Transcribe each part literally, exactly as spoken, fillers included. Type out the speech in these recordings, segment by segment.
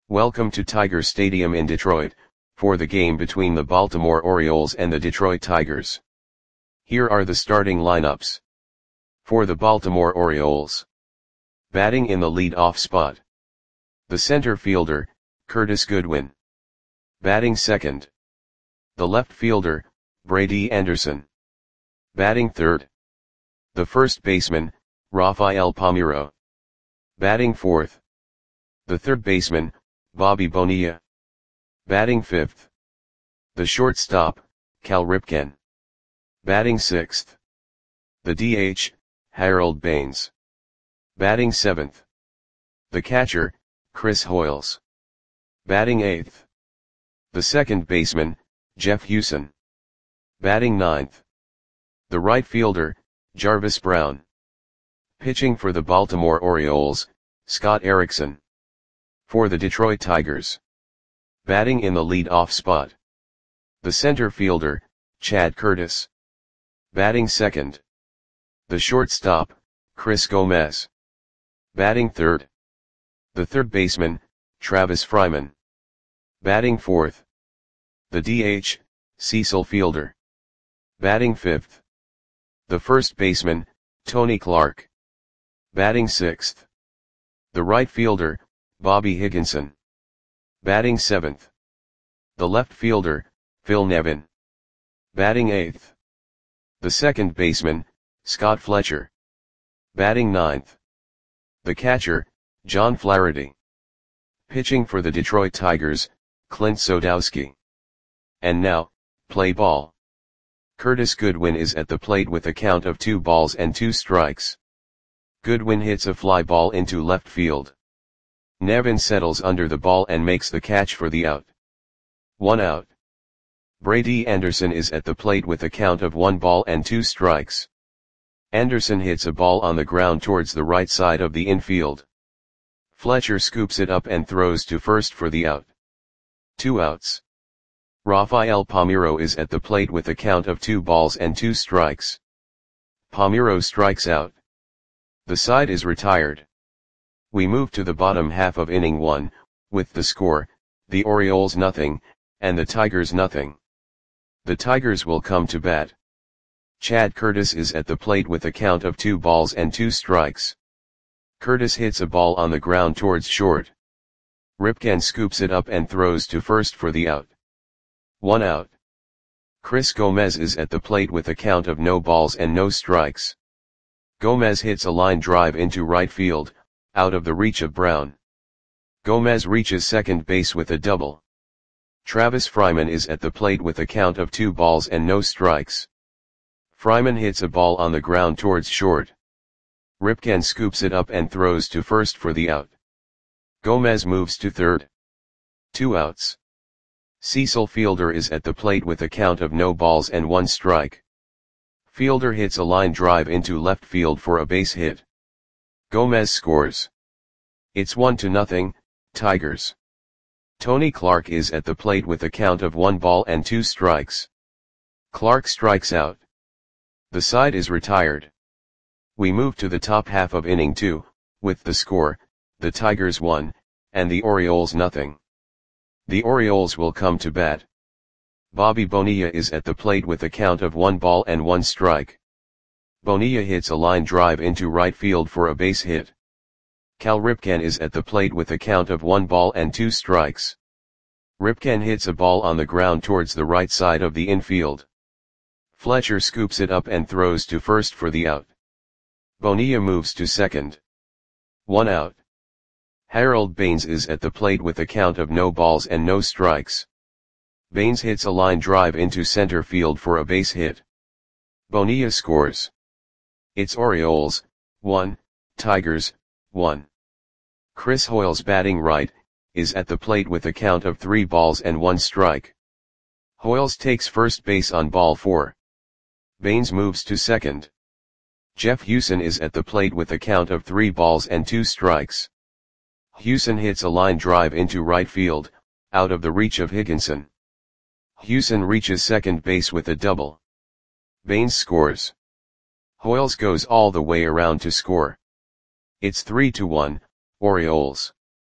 Welcome to Tiger Stadium in Detroit, for the game between the Baltimore Orioles and the Detroit Tigers. Here are the starting lineups. For the Baltimore Orioles. Batting in the lead-off spot. The center fielder, Curtis Goodwin. Batting second. The left fielder, Brady Anderson. Batting third. The first baseman, Rafael Palmeiro. Batting fourth. The third baseman, Bobby Bonilla. Batting fifth. The shortstop, Cal Ripken. Batting sixth. The D H, Harold Baines. Batting seventh. The catcher, Chris Hoiles. Batting eighth. The second baseman, Jeff Hewson. Batting ninth. The right fielder, Jarvis Brown. Pitching for the Baltimore Orioles, Scott Erickson. For the Detroit Tigers. Batting in the lead-off spot. The center fielder, Chad Curtis. Batting second. The shortstop, Chris Gomez. Batting third. The third baseman, Travis Fryman. Batting fourth. The D H, Cecil Fielder. Batting fifth. The first baseman, Tony Clark. Batting sixth. The right fielder, Bobby Higginson. Batting seventh. The left fielder, Phil Nevin. Batting eighth. The second baseman, Scott Fletcher. Batting ninth. The catcher, John Flaherty. Pitching for the Detroit Tigers, Clint Sodowski. And now, play ball. Curtis Goodwin is at the plate with a count of two balls and two strikes. Goodwin hits a fly ball into left field. Nevin settles under the ball and makes the catch for the out. One out. Brady Anderson is at the plate with a count of one ball and two strikes. Anderson hits a ball on the ground towards the right side of the infield. Fletcher scoops it up and throws to first for the out. Two outs. Rafael Palmeiro is at the plate with a count of two balls and two strikes. Palmeiro strikes out. The side is retired. We move to the bottom half of inning one, with the score, the Orioles nothing, and the Tigers nothing. The Tigers will come to bat. Chad Curtis is at the plate with a count of two balls and two strikes. Curtis hits a ball on the ground towards short. Ripken scoops it up and throws to first for the out. One out. Chris Gomez is at the plate with a count of no balls and no strikes. Gomez hits a line drive into right field, out of the reach of Brown. Gomez reaches second base with a double. Travis Fryman is at the plate with a count of two balls and no strikes. Fryman hits a ball on the ground towards short. Ripken scoops it up and throws to first for the out. Gomez moves to third. Two outs. Cecil Fielder is at the plate with a count of no balls and one strike. Fielder hits a line drive into left field for a base hit. Gomez scores. It's one to nothing, Tigers. Tony Clark is at the plate with a count of one ball and two strikes. Clark strikes out. The side is retired. We move to the top half of inning two, with the score, the Tigers one, and the Orioles nothing. The Orioles will come to bat. Bobby Bonilla is at the plate with a count of one ball and one strike. Bonilla hits a line drive into right field for a base hit. Cal Ripken is at the plate with a count of one ball and two strikes. Ripken hits a ball on the ground towards the right side of the infield. Fletcher scoops it up and throws to first for the out. Bonilla moves to second. One out. Harold Baines is at the plate with a count of no balls and no strikes. Baines hits a line drive into center field for a base hit. Bonilla scores. It's Orioles, one, Tigers, one. Chris Hoiles batting right, is at the plate with a count of three balls and one strike. Hoiles takes first base on ball four. Baines moves to second. Jeff Hewson is at the plate with a count of three balls and two strikes. Hewson hits a line drive into right field, out of the reach of Higginson. Hewson reaches second base with a double. Baines scores. Hoiles goes all the way around to score. It's three to one, Orioles.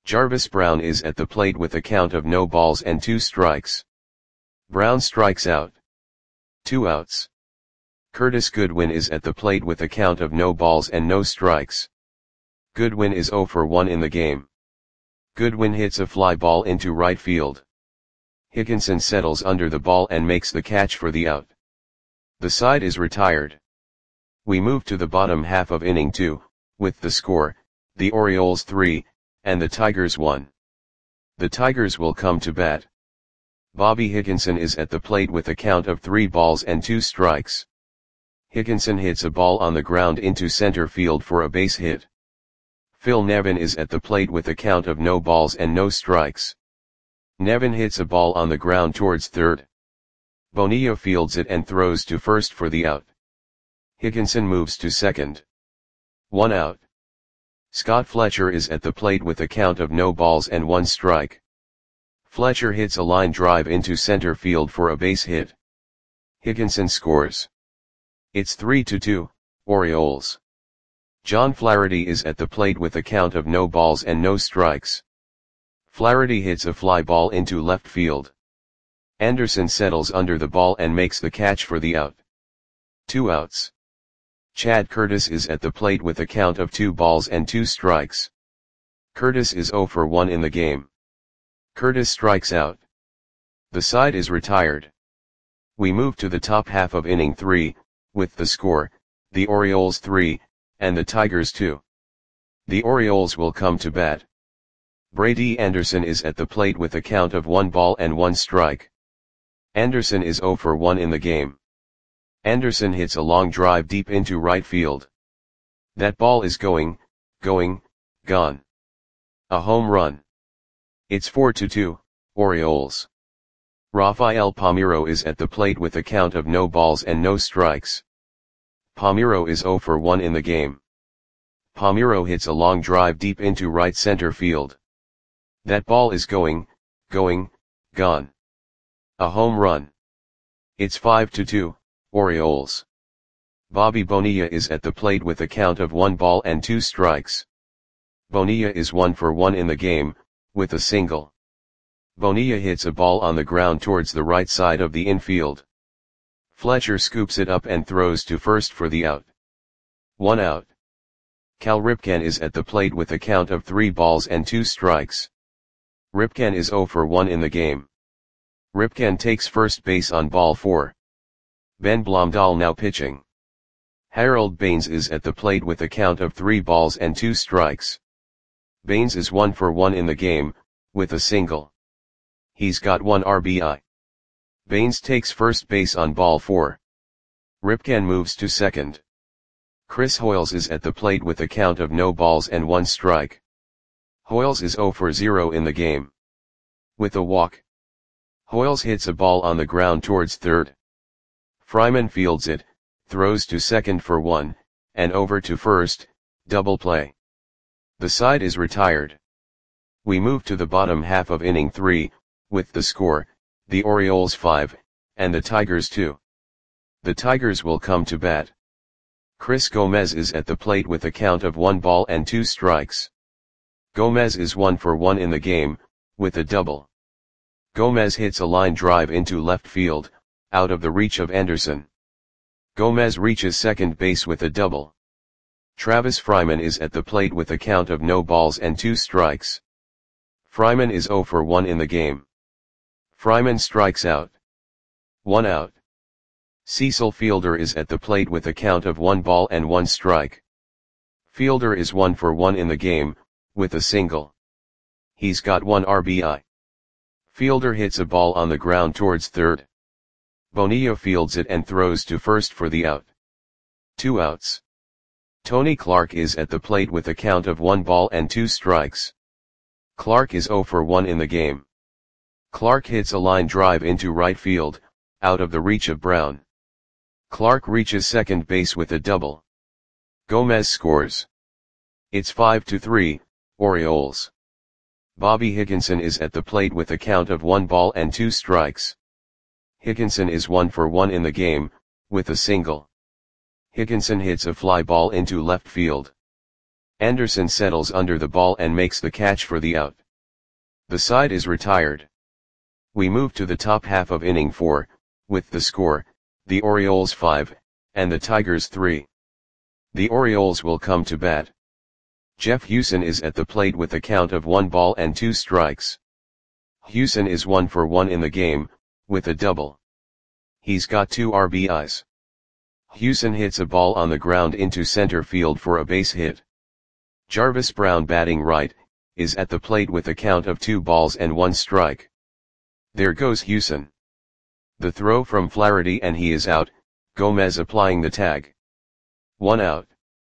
Jarvis Brown is at the plate with a count of no balls and two strikes. Brown strikes out. Two outs. Curtis Goodwin is at the plate with a count of no balls and no strikes. Goodwin is oh for one in the game. Goodwin hits a fly ball into right field. Higginson settles under the ball and makes the catch for the out. The side is retired. We move to the bottom half of inning two, with the score, the Orioles three, and the Tigers one. The Tigers will come to bat. Bobby Higginson is at the plate with a count of three balls and two strikes. Higginson hits a ball on the ground into center field for a base hit. Phil Nevin is at the plate with a count of no balls and no strikes. Nevin hits a ball on the ground towards third. Bonilla fields it and throws to first for the out. Higginson moves to second. One out. Scott Fletcher is at the plate with a count of no balls and one strike. Fletcher hits a line drive into center field for a base hit. Higginson scores. It's three to two, Orioles. John Flaherty is at the plate with a count of no balls and no strikes. Flaherty hits a fly ball into left field. Anderson settles under the ball and makes the catch for the out. Two outs. Chad Curtis is at the plate with a count of two balls and two strikes. Curtis is oh for one in the game. Curtis strikes out. The side is retired. We move to the top half of inning three, with the score, the Orioles three, and the Tigers two. The Orioles will come to bat. Brady Anderson is at the plate with a count of one ball and one strike. Anderson is oh for one in the game. Anderson hits a long drive deep into right field. That ball is going, going, gone. A home run. It's four to two, Orioles. Rafael Palmeiro is at the plate with a count of no balls and no strikes. Palmeiro is oh for one in the game. Palmeiro hits a long drive deep into right center field. That ball is going, going, gone. A home run. It's five to two, Orioles. Bobby Bonilla is at the plate with a count of one ball and two strikes. Bonilla is one for one in the game, with a single. Bonilla hits a ball on the ground towards the right side of the infield. Fletcher scoops it up and throws to first for the out. One out. Cal Ripken is at the plate with a count of three balls and two strikes. Ripken is oh for one in the game. Ripken takes first base on ball four. Ben Blomdahl now pitching. Harold Baines is at the plate with a count of three balls and two strikes. Baines is one for one in the game, with a single. He's got one R B I. Baines takes first base on ball four. Ripken moves to second. Chris Hoiles is at the plate with a count of no balls and one strike. Hoiles is oh for zero in the game. With a walk. Hoiles hits a ball on the ground towards third. Fryman fields it, throws to second for one, and over to first, double play. The side is retired. We move to the bottom half of inning three, with the score, the Orioles five, and the Tigers two. The Tigers will come to bat. Chris Gomez is at the plate with a count of one ball and two strikes. Gomez is one for one in the game, with a double. Gomez hits a line drive into left field, out of the reach of Anderson. Gomez reaches second base with a double. Travis Fryman is at the plate with a count of no balls and two strikes. Fryman is oh for one in the game. Fryman strikes out. One out. Cecil Fielder is at the plate with a count of one ball and one strike. Fielder is one for one in the game, with a single. He's got one R B I. Fielder hits a ball on the ground towards third. Bonilla fields it and throws to first for the out. Two outs. Tony Clark is at the plate with a count of one ball and two strikes. Clark is oh for one in the game. Clark hits a line drive into right field, out of the reach of Brown. Clark reaches second base with a double. Gomez scores. It's five to three, Orioles. Bobby Higginson is at the plate with a count of one ball and two strikes. Higginson is one for one in the game, with a single. Higginson hits a fly ball into left field. Anderson settles under the ball and makes the catch for the out. The side is retired. We move to the top half of inning four, with the score, the Orioles five, and the Tigers three. The Orioles will come to bat. Jeff Hewson is at the plate with a count of one ball and two strikes. Hewson is one for one in the game, with a double. He's got two R B Is. Hewson hits a ball on the ground into center field for a base hit. Jarvis Brown, batting right, is at the plate with a count of two balls and one strike. There goes Hewson. The throw from Flaherty and he is out, Gomez applying the tag. One out.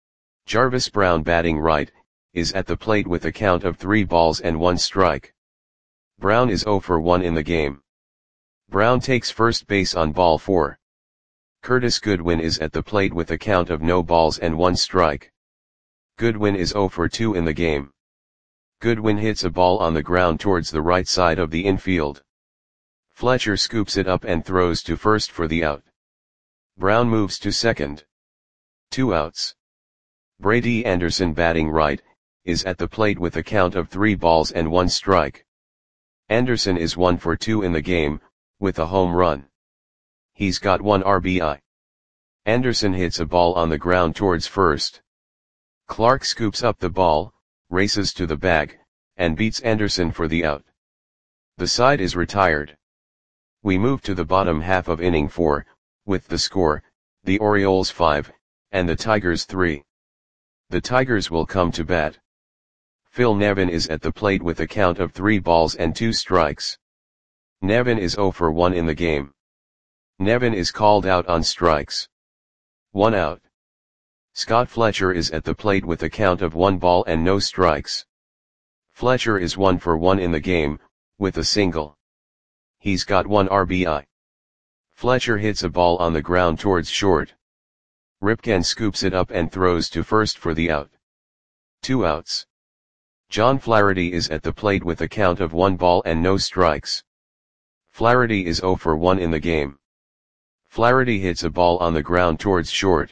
Jarvis Brown, batting right, is at the plate with a count of three balls and one strike. Brown is zero for one in the game. Brown takes first base on ball four. Curtis Goodwin is at the plate with a count of no balls and one strike. Goodwin is zero for two in the game. Goodwin hits a ball on the ground towards the right side of the infield. Fletcher scoops it up and throws to first for the out. Brown moves to second. Two outs. Brady Anderson, batting right, is at the plate with a count of three balls and one strike. Anderson is one for two in the game, with a home run. He's got one R B I. Anderson hits a ball on the ground towards first. Clark scoops up the ball, races to the bag, and beats Anderson for the out. The side is retired. We move to the bottom half of inning four, with the score, the Orioles five, and the Tigers three. The Tigers will come to bat. Phil Nevin is at the plate with a count of three balls and two strikes. Nevin is zero for one in the game. Nevin is called out on strikes. One out. Scott Fletcher is at the plate with a count of one ball and no strikes. Fletcher is one for one in the game, with a single. He's got one R B I. Fletcher hits a ball on the ground towards short. Ripken scoops it up and throws to first for the out. Two outs. John Flaherty is at the plate with a count of one ball and no strikes. Flaherty is zero for one in the game. Flaherty hits a ball on the ground towards short.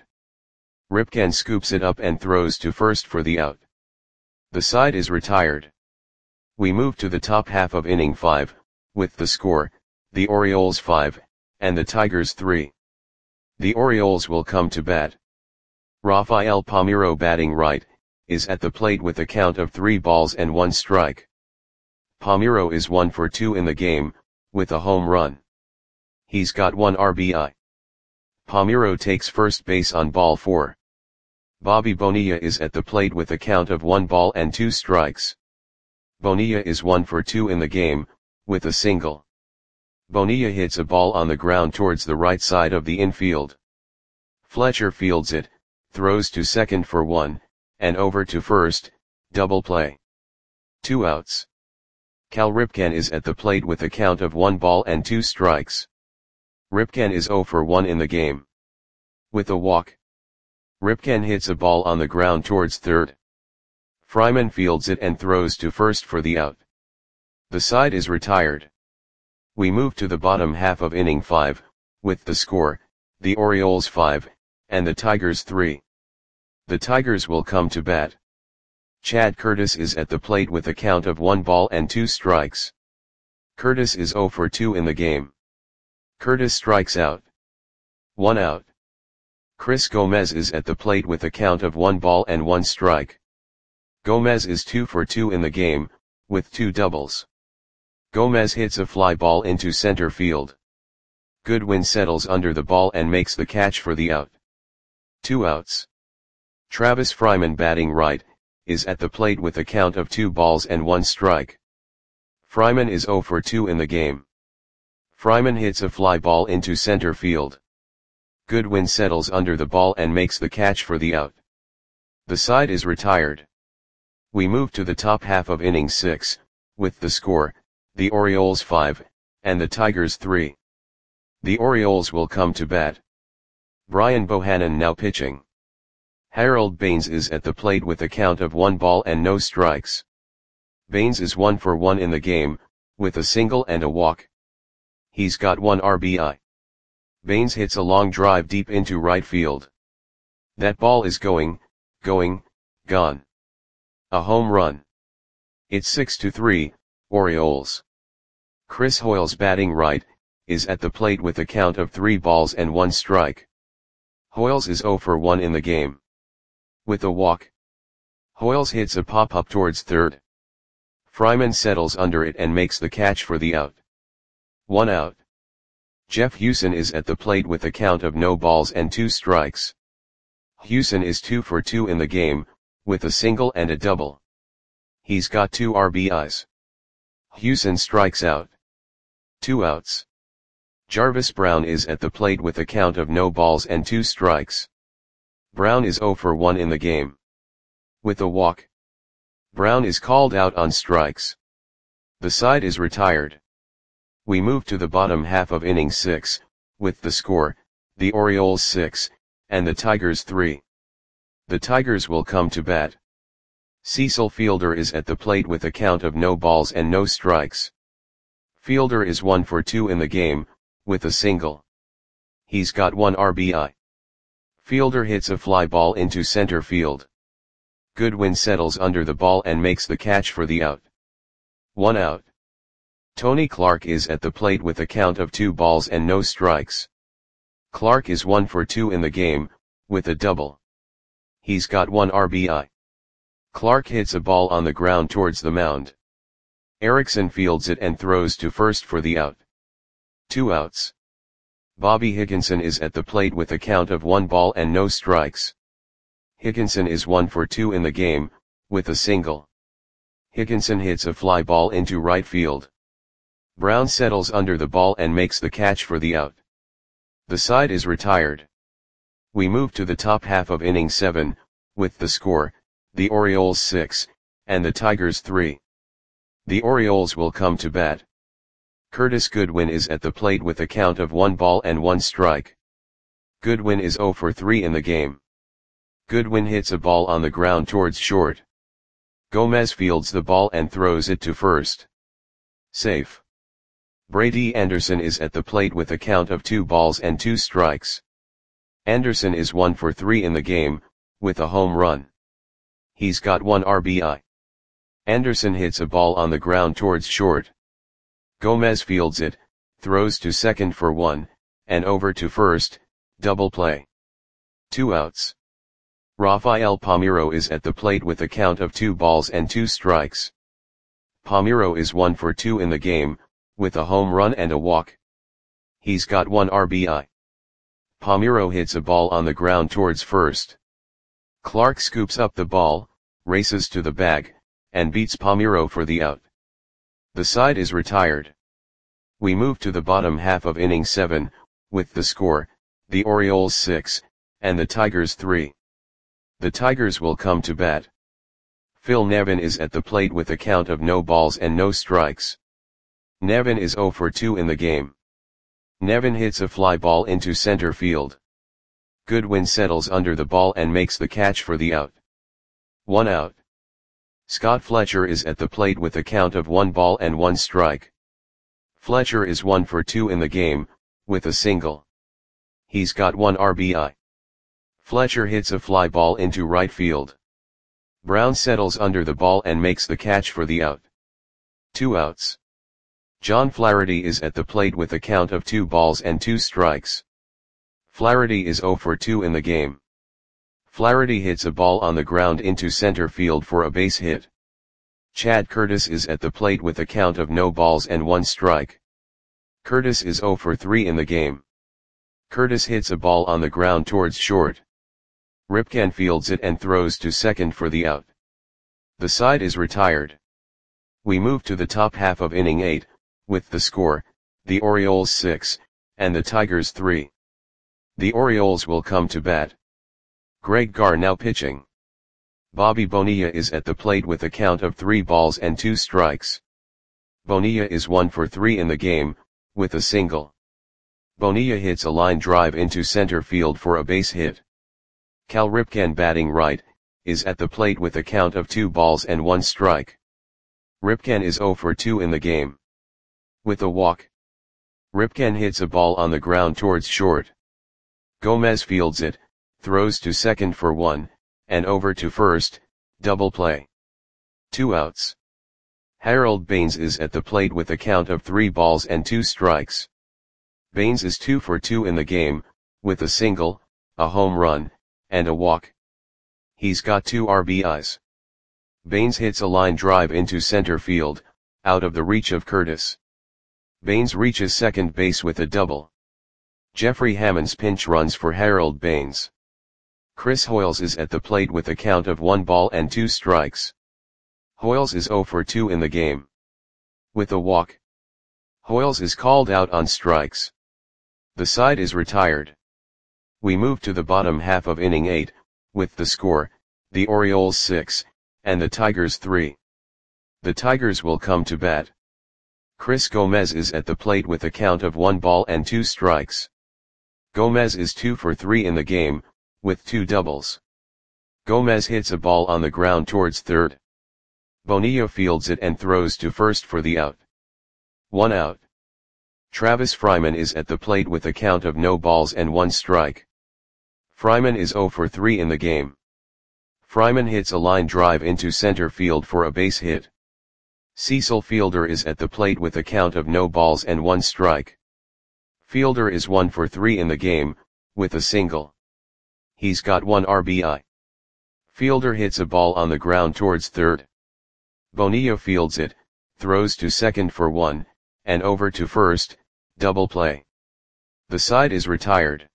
Ripken scoops it up and throws to first for the out. The side is retired. We move to the top half of inning five, with the score, the Orioles five, and the Tigers three. The Orioles will come to bat. Rafael Palmeiro, batting right, is at the plate with a count of three balls and one strike. Palmeiro is one for two in the game, with a home run. He's got one R B I. Palmeiro takes first base on ball four. Bobby Bonilla is at the plate with a count of one ball and two strikes. Bonilla is one for two in the game, with a single. Bonilla hits a ball on the ground towards the right side of the infield. Fletcher fields it, throws to second for one, and over to first, double play. Two outs. Cal Ripken is at the plate with a count of one ball and two strikes. Ripken is zero for one in the game. With a walk. Ripken hits a ball on the ground towards third. Fryman fields it and throws to first for the out. The side is retired. We move to the bottom half of inning five, with the score, the Orioles five, and the Tigers three. The Tigers will come to bat. Chad Curtis is at the plate with a count of one ball and two strikes. Curtis is zero for two in the game. Curtis strikes out. One out. Chris Gomez is at the plate with a count of one ball and one strike. Gomez is two for two in the game, with two doubles. Gomez hits a fly ball into center field. Goodwin settles under the ball and makes the catch for the out. Two outs. Travis Fryman, batting right, is at the plate with a count of two balls and one strike. Fryman is zero for two in the game. Fryman hits a fly ball into center field. Goodwin settles under the ball and makes the catch for the out. The side is retired. We move to the top half of inning six, with the score, the Orioles five, and the Tigers three. The Orioles will come to bat. Brian Bohannon now pitching. Harold Baines is at the plate with a count of one ball and no strikes. Baines is one for one in the game, with a single and a walk. He's got one R B I. Baines hits a long drive deep into right field. That ball is going, going, gone. A home run. It's six to three, Orioles. Chris Hoiles batting right, is at the plate with a count of three balls and one strike. Hoiles is zero for one in the game. With a walk. Hoiles hits a pop-up towards third. Fryman settles under it and makes the catch for the out. One out. Jeff Hewson is at the plate with a count of no balls and two strikes. Hewson is two for two in the game, with a single and a double. He's got two R B Is. Hewson strikes out. Two outs. Jarvis Brown is at the plate with a count of no balls and two strikes. Brown is zero for one in the game. With a walk. Brown is called out on strikes. The side is retired. We move to the bottom half of inning six, with the score, the Orioles six, and the Tigers three. The Tigers will come to bat. Cecil Fielder is at the plate with a count of no balls and no strikes. Fielder is one for two in the game, with a single. He's got one R B I. Fielder hits a fly ball into center field. Goodwin settles under the ball and makes the catch for the out. One out. Tony Clark is at the plate with a count of two balls and no strikes. Clark is one for two in the game, with a double. He's got one R B I. Clark hits a ball on the ground towards the mound. Erickson fields it and throws to first for the out. Two outs. Bobby Higginson is at the plate with a count of one ball and no strikes. Higginson is one for two in the game, with a single. Higginson hits a fly ball into right field. Brown settles under the ball and makes the catch for the out. The side is retired. We move to the top half of inning seven, with the score, the Orioles six, and the Tigers three. The Orioles will come to bat. Curtis Goodwin is at the plate with a count of one ball and one strike. Goodwin is zero for three in the game. Goodwin hits a ball on the ground towards short. Gomez fields the ball and throws it to first. Safe. Brady Anderson is at the plate with a count of two balls and two strikes. Anderson is one for three in the game, with a home run. He's got one R B I. Anderson hits a ball on the ground towards short. Gomez fields it, throws to second for one, and over to first, double play. Two outs. Rafael Palmeiro is at the plate with a count of two balls and two strikes. Palmeiro is one for two in the game, with a home run and a walk. He's got one R B I. Palmeiro hits a ball on the ground towards first. Clark scoops up the ball, races to the bag, and beats Palmeiro for the out. The side is retired. We move to the bottom half of inning seven, with the score, the Orioles six, and the Tigers three. The Tigers will come to bat. Phil Nevin is at the plate with a count of no balls and no strikes. Nevin is zero for two in the game. Nevin hits a fly ball into center field. Goodwin settles under the ball and makes the catch for the out. One out. Scott Fletcher is at the plate with a count of one ball and one strike. Fletcher is one for two in the game, with a single. He's got one R B I. Fletcher hits a fly ball into right field. Brown settles under the ball and makes the catch for the out. Two outs. John Flaherty is at the plate with a count of two balls and two strikes. Flaherty is zero for two in the game. Flaherty hits a ball on the ground into center field for a base hit. Chad Curtis is at the plate with a count of no balls and one strike. Curtis is zero for three in the game. Curtis hits a ball on the ground towards short. Ripken fields it and throws to second for the out. The side is retired. We move to the top half of inning eight, with the score, the Orioles six, and the Tigers three. The Orioles will come to bat. Greg Garr now pitching. Bobby Bonilla is at the plate with a count of three balls and two strikes. Bonilla is one for three in the game, with a single. Bonilla hits a line drive into center field for a base hit. Cal Ripken batting right, is at the plate with a count of two balls and one strike. Ripken is zero for two in the game. With a walk. Ripken hits a ball on the ground towards short. Gomez fields it, throws to second for one, and over to first, double play. Two outs. Harold Baines is at the plate with a count of three balls and two strikes. Baines is two for two in the game, with a single, a home run, and a walk. He's got two R B Is. Baines hits a line drive into center field, out of the reach of Curtis. Baines reaches second base with a double. Jeffrey Hammonds pinch runs for Harold Baines. Chris Hoiles is at the plate with a count of one ball and two strikes. Hoiles is zero for two in the game. With a walk. Hoiles is called out on strikes. The side is retired. We move to the bottom half of inning eight, with the score, the Orioles six, and the Tigers three. The Tigers will come to bat. Chris Gomez is at the plate with a count of one ball and two strikes. Gomez is two for three in the game, with two doubles. Gomez hits a ball on the ground towards third. Bonilla fields it and throws to first for the out. One out. Travis Fryman is at the plate with a count of no balls and one strike. Fryman is zero for three in the game. Fryman hits a line drive into center field for a base hit. Cecil Fielder is at the plate with a count of no balls and one strike. Fielder is one for three in the game, with a single. He's got one R B I. Fielder hits a ball on the ground towards third. Bonilla fields it, throws to second for one, and over to first, double play. The side is retired.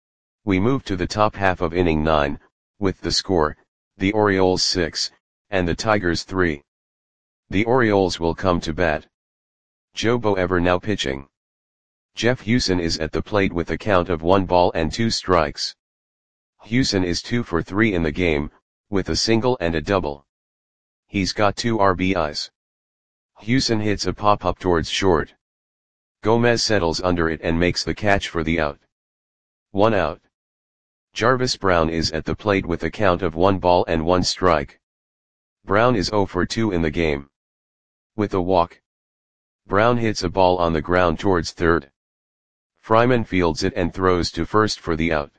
We move to the top half of inning nine, with the score, the Orioles six, and the Tigers three. The Orioles will come to bat. Joe Boever now pitching. Jeff Hewson is at the plate with a count of one ball and two strikes. Hewson is two for three in the game, with a single and a double. He's got two R B Is. Hewson hits a pop-up towards short. Gomez settles under it and makes the catch for the out. One out. Jarvis Brown is at the plate with a count of one ball and one strike. Brown is zero for two in the game. With a walk. Brown hits a ball on the ground towards third. Fryman fields it and throws to first for the out.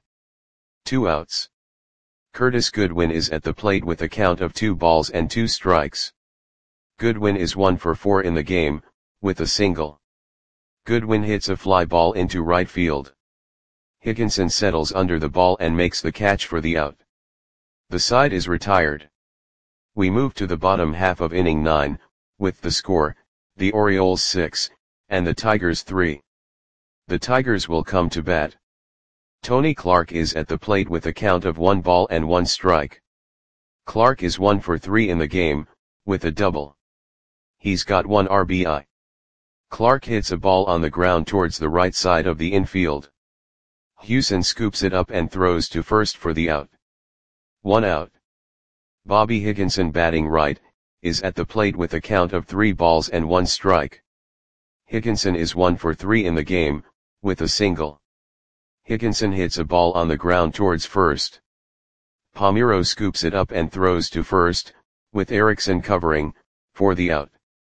Two outs. Curtis Goodwin is at the plate with a count of two balls and two strikes. Goodwin is one for four in the game, with a single. Goodwin hits a fly ball into right field. Higginson settles under the ball and makes the catch for the out. The side is retired. We move to the bottom half of inning nine, with the score, the Orioles six, and the Tigers three. The Tigers will come to bat. Tony Clark is at the plate with a count of one ball and one strike. Clark is one for three in the game, with a double. He's got one R B I. Clark hits a ball on the ground towards the right side of the infield. Hewson scoops it up and throws to first for the out. One out. Bobby Higginson, batting right, is at the plate with a count of three balls and one strike. Higginson is one for three in the game, with a single. Higginson hits a ball on the ground towards first. Palmeiro scoops it up and throws to first, with Erickson covering, for the out.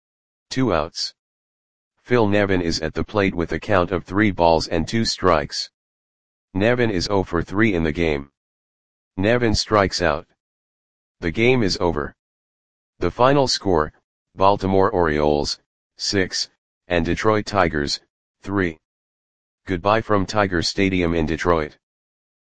Two outs. Phil Nevin is at the plate with a count of three balls and two strikes. Nevin is zero for three in the game. Nevin strikes out. The game is over. The final score, Baltimore Orioles, six, and Detroit Tigers, three. Goodbye from Tiger Stadium in Detroit.